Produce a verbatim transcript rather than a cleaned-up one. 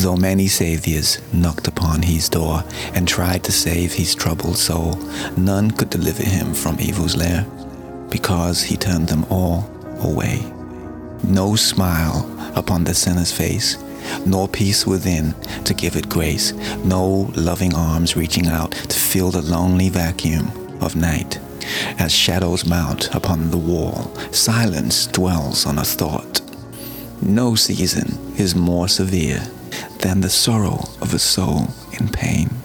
Though many saviors knocked upon his door and tried to save his troubled soul, none could deliver him from evil's lair, because he turned them all away. No smile upon the sinner's face, nor peace within to give it grace, no loving arms reaching out to fill the lonely vacuum of night. As shadows mount upon the wall, silence dwells on a thought. No season is more severe than the sorrow of a soul in pain.